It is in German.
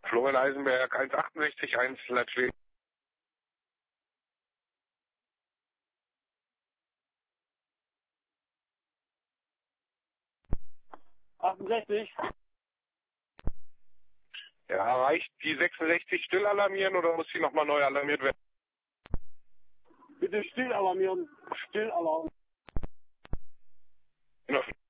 Florian Eisenberg 168, 1 Leitschweden. 68. Ja, reicht die 66 still alarmieren oder muss die nochmal neu alarmiert werden? Bitte still alarmieren. Still alarmieren. Noch